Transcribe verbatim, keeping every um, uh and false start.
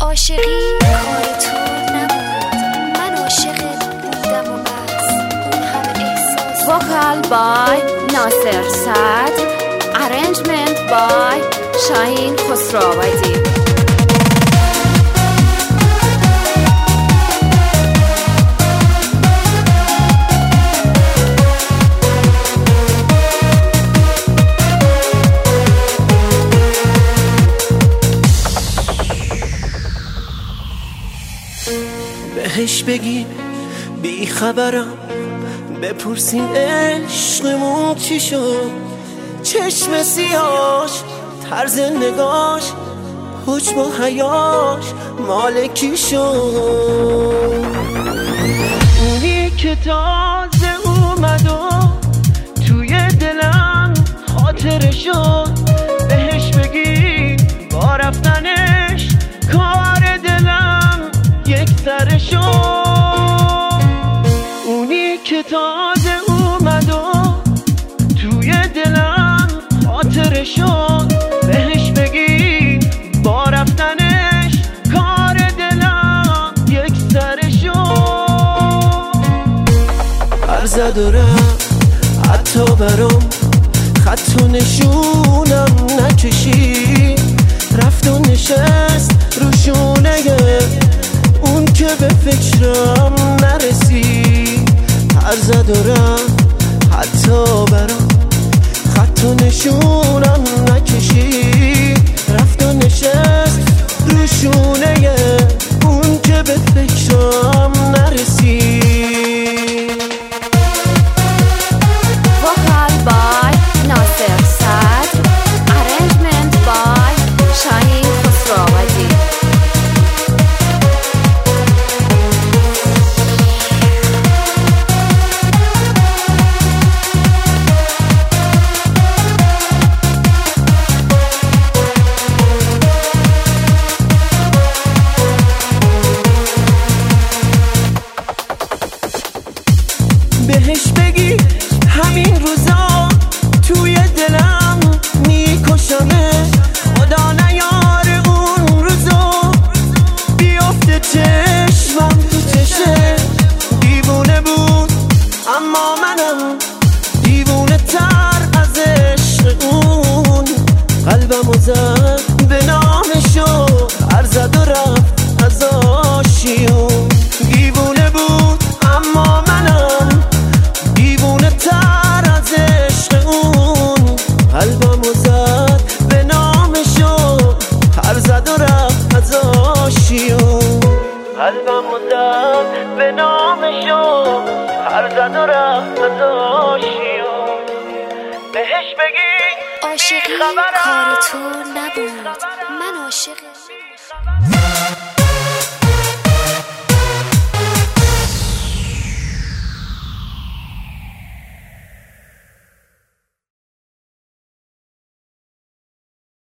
عاشقی کار تو نبود، من عاشقت بودم و بس. اون هم احساس. وکال بای ناصر صدر، ارنجمنت بای شاهین خسروآبادی. بهش بگیم بی خبرم، بپرسیم عشقمون چی شد. چشم سیاش، طرز نگاش، حجم و حیاش مال کی شد. اونی که تازه اومد و توی دلم خاطره شد. بهش بگی با رفتنش کار دلم یک سر شد. اونی که تازه اومد و توی دلم خاطره شد. بهش بگی با رفتنش کار دلم یک سر شد. هر زد و رفت حتی برام خط و نشونم نکشید. رفت و نشست روشونه اون که به فکرم نرسید. هر زد و رفت حتی برام خط و نشونم نکشید. رفت و نشست روشونه اون که به فکرم نرسید. وکال بای ناصر صدر، ارنجمنت بای شاهین خسروآبادی. بهش بگی همین روزا توی دلم میکشمه. خدا نیاره اون روزا بیافته چشمم تو چشه. دیوونه بود اما منم دیوونه تر از عشق اون. قلبمو زد به نامشو، هر زد و رفت از آشیون. دیوونه بود اما منم دیوونه تر از عشق اون. قلبمو زد به نامشو، هر زد و رفت از آشیون. قلبمو زد به نامشو، هر زد و رفت از آشیون. بهش بگی عاشقی کار تو نبود.